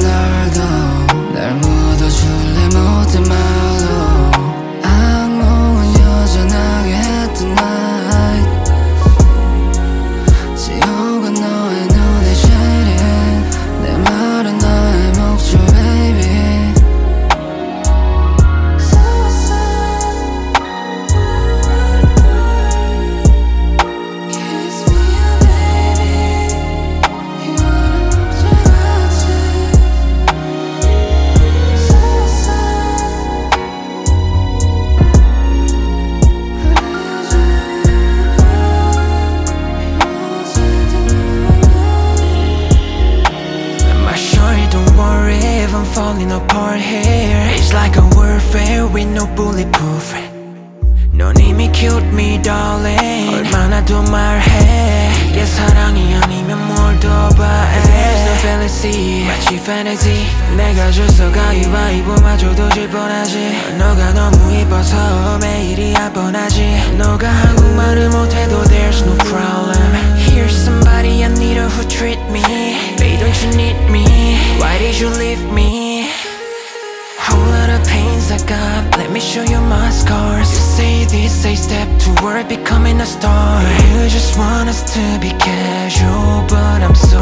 날도 날 묻어줄래 못된 말로 악몽은 여전하게 했던 night 지옥은 너의 눈에 shading 내 말은 너의 목줄 baby I'm falling apart here. It's like a warfare with no bulletproof. 넌 이미 killed me darling. 얼마나 더 말해. 이게 사랑이 아니면 뭘 더 바래. There's no fallacy 마치 fantasy. 내가 져서 가위바위보마저도 질 뻔하지. 너가 너무 이뻐서 매일이 한 뻔하지. 너가 한국말을 못해도 there's no problem. Here's somebody I need who treat me. Babe don't you need me? Why did you leave me? Whole lot of pains I got. Let me show you my scars. You say this a step toward becoming a star. You just want us to be casual, but I'm so